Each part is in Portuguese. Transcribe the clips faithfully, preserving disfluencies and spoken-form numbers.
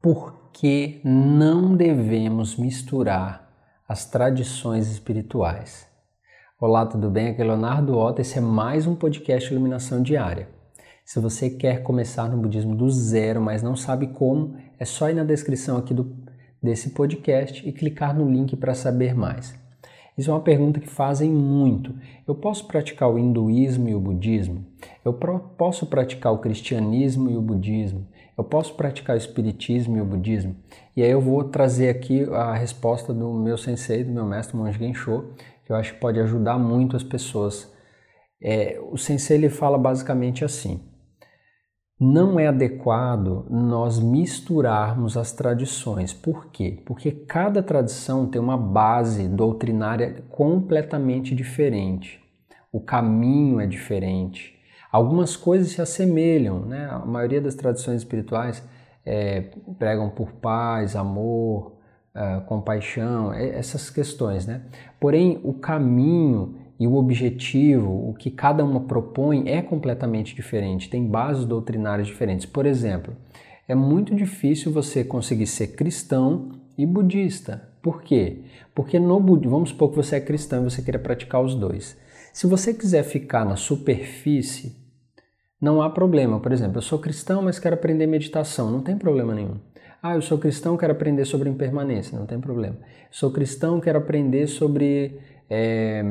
Por que não devemos misturar as tradições espirituais? Olá, tudo bem? Aqui é Leonardo Otto, esse é mais um podcast Iluminação Diária. Se você quer começar no budismo do zero, mas não sabe como, é só ir na descrição aqui do, desse podcast e clicar no link para saber mais. Isso é uma pergunta que fazem muito. Eu posso praticar o hinduísmo e o budismo? Eu posso praticar o cristianismo e o budismo? Eu posso praticar o espiritismo e o budismo? E aí eu vou trazer aqui a resposta do meu sensei, do meu mestre Monge Gensho, que eu acho que pode ajudar muito as pessoas. É, o sensei ele fala basicamente assim: não é adequado nós misturarmos as tradições. Por quê? Porque cada tradição tem uma base doutrinária completamente diferente. O caminho é diferente. Algumas coisas se assemelham, né? A maioria das tradições espirituais é, pregam por paz, amor, é, compaixão, é, essas questões, né? Porém, o caminho e o objetivo, o que cada uma propõe é completamente diferente, tem bases doutrinárias diferentes. Por exemplo, é muito difícil você conseguir ser cristão e budista. Por quê? Porque no budismo, vamos supor que você é cristão e você queira praticar os dois. Se você quiser ficar na superfície, não há problema. Por exemplo, eu sou cristão, mas quero aprender meditação, não tem problema nenhum. Ah, eu sou cristão, quero aprender sobre impermanência, não tem problema. Sou cristão, quero aprender sobre é,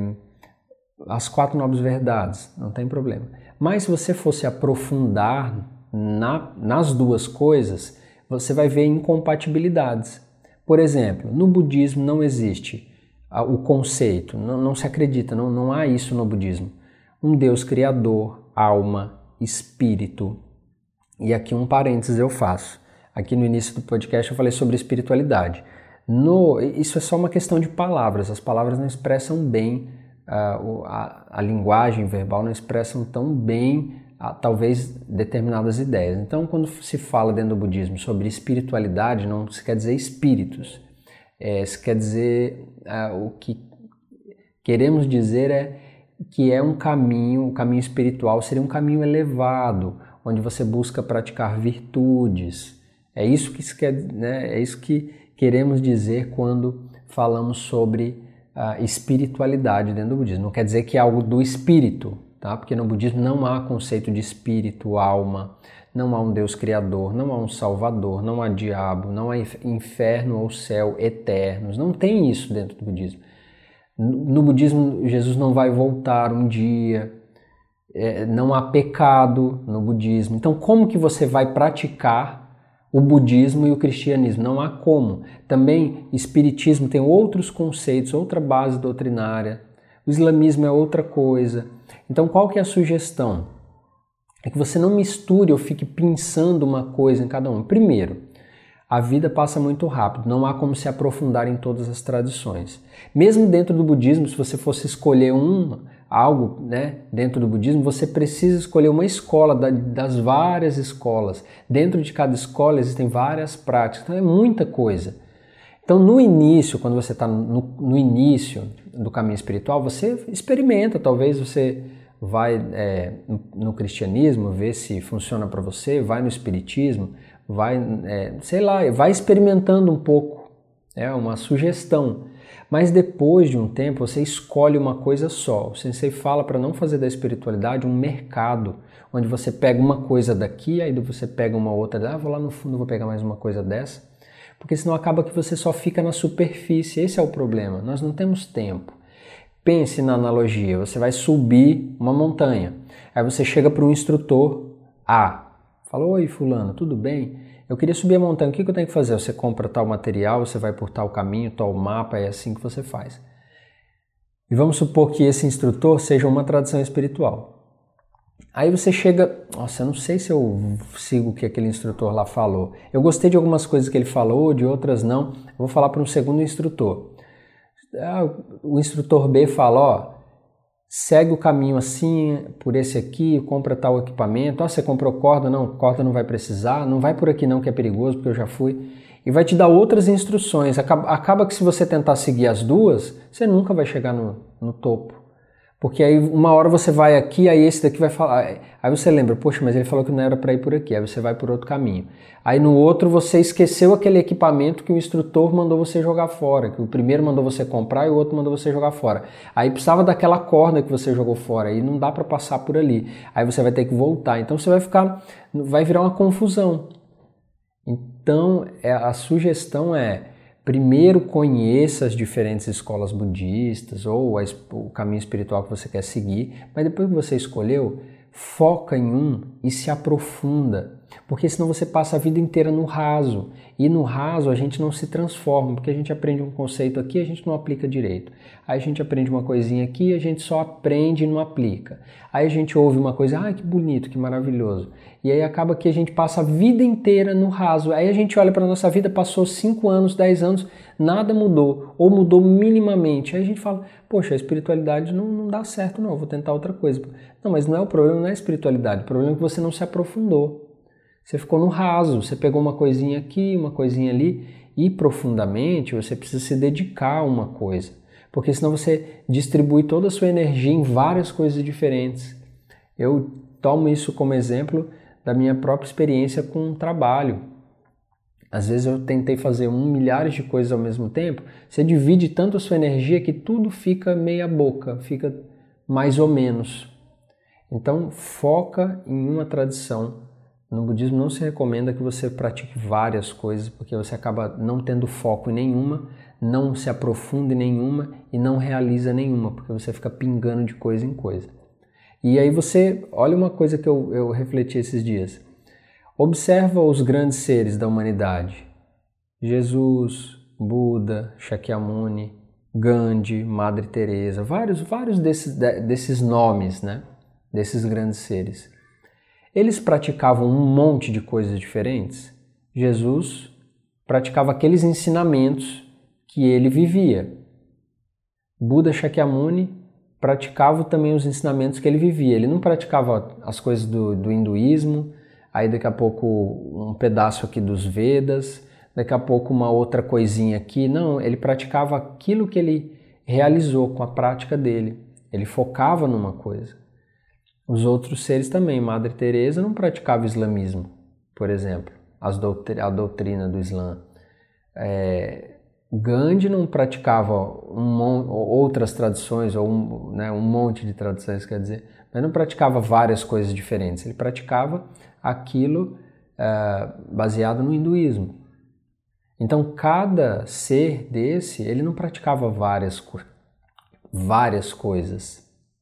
as quatro nobres verdades, não tem problema. Mas se você fosse aprofundar na, nas duas coisas, você vai ver incompatibilidades. Por exemplo, no budismo não existe o conceito, não, não se acredita, não, não há isso no budismo. Um Deus criador, alma, espírito. E aqui um parênteses eu faço. Aqui no início do podcast eu falei sobre espiritualidade. No, isso é só uma questão de palavras. As palavras não expressam bem, uh, a, a linguagem verbal não expressam tão bem, uh, talvez, determinadas ideias. Então, quando se fala dentro do budismo sobre espiritualidade, não se quer dizer espíritos. É, se quer dizer, uh, o que queremos dizer é que é um caminho, o caminho espiritual seria um caminho elevado, onde você busca praticar virtudes. É isso que, se quer, né? É isso que queremos dizer quando falamos sobre a espiritualidade dentro do budismo. Não quer dizer que é algo do espírito, tá? Porque no budismo não há conceito de espírito, alma, não há um Deus criador, não há um salvador, não há diabo, não há inferno ou céu eternos. Não tem isso dentro do budismo. No budismo, Jesus não vai voltar um dia, é, não há pecado no budismo. Então, como que você vai praticar o budismo e o cristianismo? Não há como. Também, espiritismo tem outros conceitos, outra base doutrinária. O islamismo é outra coisa. Então, qual que é a sugestão? É que você não misture ou fique pensando uma coisa em cada um. Primeiro, a vida passa muito rápido, não há como se aprofundar em todas as tradições. Mesmo dentro do budismo, se você fosse escolher um, algo, né, dentro do budismo, você precisa escolher uma escola da, das várias escolas. Dentro de cada escola existem várias práticas, então é muita coisa. Então no início, quando você está no, no início do caminho espiritual, você experimenta, talvez você vai é, no, no cristianismo, ver se funciona para você, vai no espiritismo, vai, é, sei lá, vai experimentando um pouco, é uma sugestão. Mas depois de um tempo você escolhe uma coisa só. O sensei fala para não fazer da espiritualidade um mercado, onde você pega uma coisa daqui, aí você pega uma outra, ah, vou lá no fundo, vou pegar mais uma coisa dessa, porque senão acaba que você só fica na superfície. Esse é o problema, nós não temos tempo. Pense na analogia, você vai subir uma montanha, aí você chega para um instrutor A, fala: oi fulano, tudo bem? Eu queria subir a montanha, o que eu tenho que fazer? Você compra tal material, você vai por tal caminho, tal mapa, é assim que você faz. E vamos supor que esse instrutor seja uma tradição espiritual. Aí você chega, nossa, eu não sei se eu sigo o que aquele instrutor lá falou. Eu gostei de algumas coisas que ele falou, de outras não. Eu vou falar para um segundo instrutor. O instrutor B fala, ó, segue o caminho assim, por esse aqui, compra tal equipamento. Ah, você comprou corda? Não, corda não vai precisar. Não vai por aqui não, que é perigoso, porque eu já fui. E vai te dar outras instruções. Acaba, acaba que se você tentar seguir as duas, você nunca vai chegar no, no topo. Porque aí uma hora você vai aqui, aí esse daqui vai falar, aí você lembra, poxa, mas ele falou que não era para ir por aqui, aí você vai por outro caminho. Aí no outro você esqueceu aquele equipamento que o instrutor mandou você jogar fora, que o primeiro mandou você comprar e o outro mandou você jogar fora. Aí precisava daquela corda que você jogou fora e não dá para passar por ali. Aí você vai ter que voltar, então você vai ficar, vai virar uma confusão. Então a sugestão é, primeiro conheça as diferentes escolas budistas ou a, o caminho espiritual que você quer seguir, mas depois que você escolheu, foca em um e se aprofunda, porque senão você passa a vida inteira no raso, e no raso a gente não se transforma, porque a gente aprende um conceito aqui e a gente não aplica direito. Aí a gente aprende uma coisinha aqui e a gente só aprende e não aplica. Aí a gente ouve uma coisa, ah, que bonito, que maravilhoso. E aí acaba que a gente passa a vida inteira no raso. Aí a gente olha para a nossa vida, passou cinco anos, dez anos, nada mudou, ou mudou minimamente. Aí a gente fala, poxa, a espiritualidade não, não dá certo não, vou tentar outra coisa. Não, mas não é o problema, não é a espiritualidade, o problema é que você não se aprofundou. Você ficou no raso, você pegou uma coisinha aqui, uma coisinha ali, e profundamente você precisa se dedicar a uma coisa, porque senão você distribui toda a sua energia em várias coisas diferentes. Eu tomo isso como exemplo da minha própria experiência com o trabalho. Às vezes eu tentei fazer um milhares de coisas ao mesmo tempo, você divide tanto a sua energia que tudo fica meia boca, fica mais ou menos. Então foca em uma tradição. No budismo não se recomenda que você pratique várias coisas, porque você acaba não tendo foco em nenhuma, não se aprofunda em nenhuma e não realiza nenhuma, porque você fica pingando de coisa em coisa. E aí você, olha uma coisa que eu, eu refleti esses dias. Observa os grandes seres da humanidade. Jesus, Buda, Shakyamuni, Gandhi, Madre Teresa, vários, vários desses, desses nomes, né? Desses grandes seres. Eles praticavam um monte de coisas diferentes. Jesus praticava aqueles ensinamentos que ele vivia. Buda Shakyamuni praticava também os ensinamentos que ele vivia. Ele não praticava as coisas do, do hinduísmo, aí daqui a pouco um pedaço aqui dos Vedas, daqui a pouco uma outra coisinha aqui. Não, ele praticava aquilo que ele realizou com a prática dele. Ele focava numa coisa. Os outros seres também. Madre Teresa não praticava islamismo, por exemplo, as doutri- a doutrina do Islã. É, Gandhi não praticava um mon- outras tradições, ou um, né, um monte de tradições, quer dizer, mas não praticava várias coisas diferentes. Ele praticava aquilo é, baseado no hinduísmo. Então, cada ser desse, ele não praticava várias, co- várias coisas.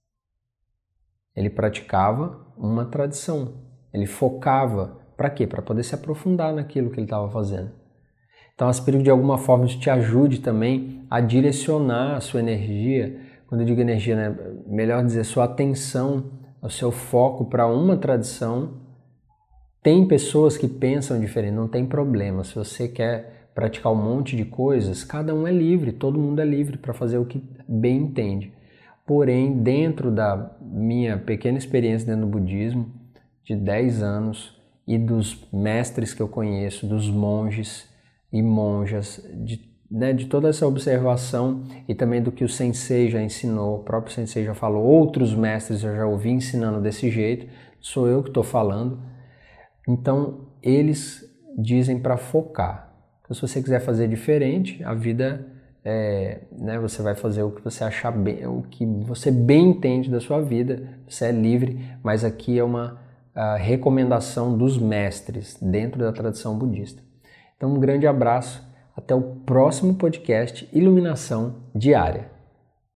Ele praticava uma tradição, ele focava, para quê? Para poder se aprofundar naquilo que ele estava fazendo. Então, eu espero que de alguma forma isso te ajude também a direcionar a sua energia, quando eu digo energia, né? Melhor dizer, sua atenção, o seu foco para uma tradição. Tem pessoas que pensam diferente, não tem problema, se você quer praticar um monte de coisas, cada um é livre, todo mundo é livre para fazer o que bem entende. Porém, dentro da minha pequena experiência dentro do budismo, de dez anos, e dos mestres que eu conheço, dos monges e monjas, de, né, de toda essa observação e também do que o sensei já ensinou, o próprio sensei já falou, outros mestres eu já ouvi ensinando desse jeito, sou eu que estou falando. Então, eles dizem para focar. Então, se você quiser fazer diferente, a vida... É, né, você vai fazer o que você achar bem, o que você bem entende da sua vida, você é livre, mas aqui é uma recomendação dos mestres dentro da tradição budista. Então um grande abraço, até o próximo podcast Iluminação Diária.